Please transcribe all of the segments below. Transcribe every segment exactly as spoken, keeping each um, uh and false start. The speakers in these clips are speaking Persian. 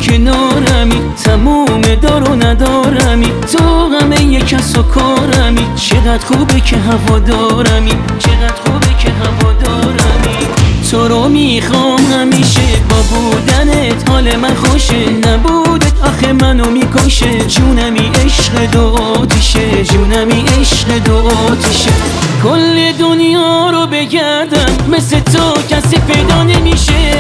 کنارمی، تموم دار و ندارمی، تو همه یک کس و کارمی. چقدر خوبه که هوادارمی، چقدر خوبه که هوادارمی. تو رو میخوام همیشه، با بودنت حال من خوشه، نبودت آخه منو میکشه. جونمی عشق دو آتیشه، جونمی عشق دو آتیشه. کل دنیا رو بگردم مثل تو کسی پیدا نمیشه.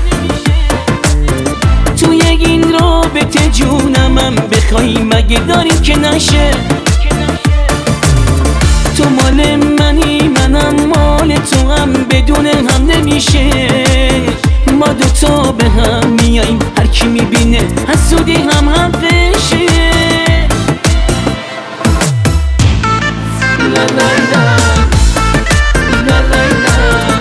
تو یک این رابطه جونمم بخوای مگه داری که نشه. تو مال منی منم مال تو، هم بدون هم نمیشه. ما دوتا به هم میاییم، هر کی میبینه حسودی هم حقشه. لا لا لا لا لا لا.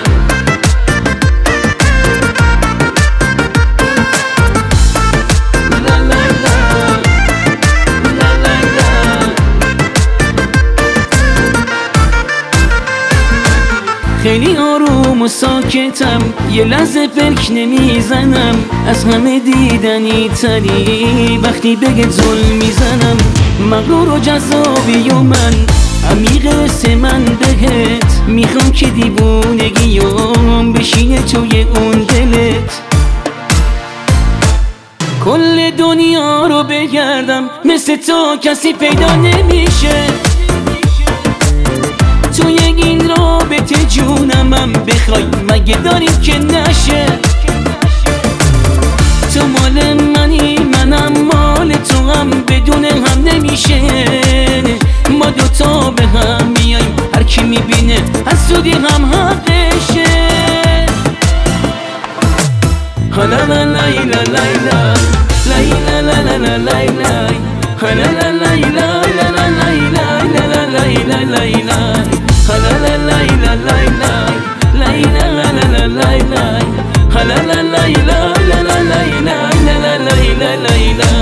خیلی آروم و ساکتم، یه لحظه پلک نمیزنم. از همه دیدنی تری وقتی بگه ظلم میزنم. مغرور و جذابی و من عمیق سه من بهت میخوام که دیوونگیام بشینه توی اون دلت. کل دنیا رو بگردم مثل تو کسی پیدا نمیشه. تو یک این رابطه جونمم بخوای مگه داریم که نشه. تو مال منی منم مال تو، هم بدون هم نمیشه. ما دوتا به هم میاییم، هر کی میبینه حسودی هم حقشه. حالا لا لا لا لا لا لا لا لا لا لا لا. حالا لا لا لا لا لا لا لا لا لا لا لا. حالا لا لا لا لا لا لا لا لا لا لا. حالا لا لا لا لا لا لا لا لا لا لا لا.